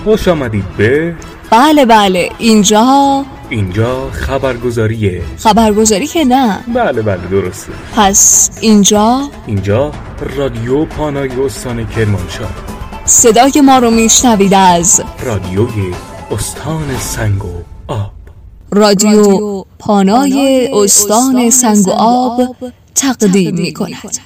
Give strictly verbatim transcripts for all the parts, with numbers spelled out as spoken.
خوش آمدید به بله بله اینجا اینجا خبرگزاریه. خبرگزاری که نه. بله بله درسته. پس اینجا اینجا رادیو پانای استان کرمانشاه. صدای ما رو میشنوید از رادیوی استان سنگ و آب. رادیو پانای استان سنگ و آب تقدیم می کند.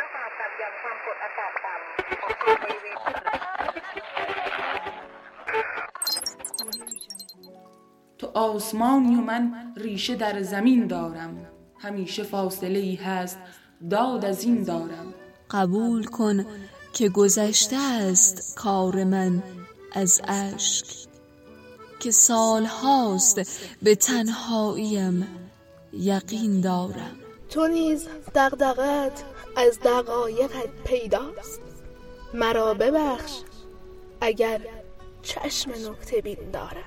تو آسمانی و من ریشه در زمین دارم، همیشه فاصله ای هست داد از این دارم. قبول کن که گذشته است کار من از اشک، که سال هاست به تنهاییم یقین دارم. تو نیز دغدغه‌ات از دقایقت پیداست، مرا ببخش اگر چشم نکته بین دارم.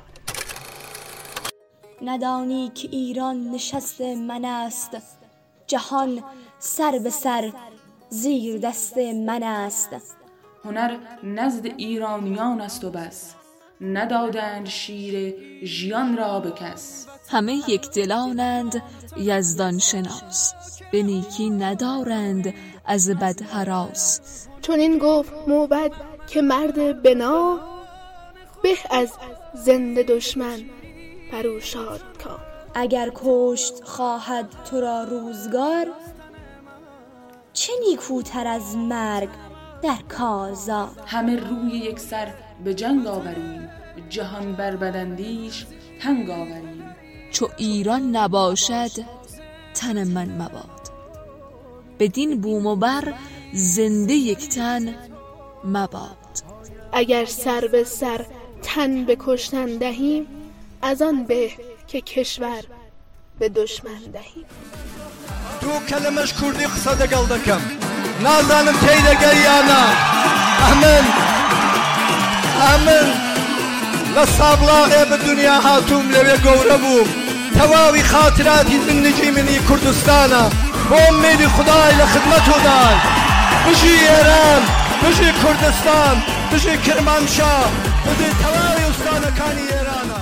ندانی که ایران نشست من است، جهان سر به سر زیر دست من است. هنر نزد ایرانیان است و بس، ندادند شیر ژیان را به کس. همه یک دلانند یزدان شناس، به نیکی ندارند از بد هراس. چون این گفت موبد که مرد بنا، به از زنده دشمن برو شاد کن. اگر کشت خواهد تو را روزگار، چه نیکوتر از مرگ در کارزار. همه روی یک سر به جنگ آوریم، جهان بر بداندیش تنگ آوریم. چو ایران نباشد تن من مباد، بدین بوم و بر زنده یک تن مباد. اگر سر به سر تن به کشتن دهیم، از آن به که کشور به دشمن دهیم. دو کلمش کردی قصه دگل دکم، نازانم تیده گریانا امن امن لسابلاغی به دنیا هاتوم لوی گوره بوم. تواوی خاطراتی زندگی منی کردستانا، با امیدی خدای لخدمتو دای. بشی ایران، بشی کردستان، بشی کرمانشاه، بشی تواوی استانکانی ایرانا.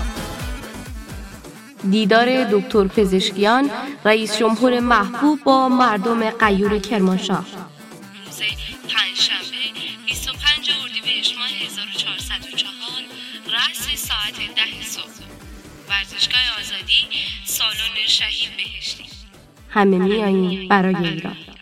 دیدار دکتر پزشکیان، رئیس جمهور محبوب با مردم غیور کرمانشاه. روز پنجشنبه بیست و پنجم اردیبهشت ماه هزار و چهارصد و چهار، رأس ساعت ده صبح، ورزشگاه آزادی، سالن شهید بهشتی. همه میاییم برای ایران.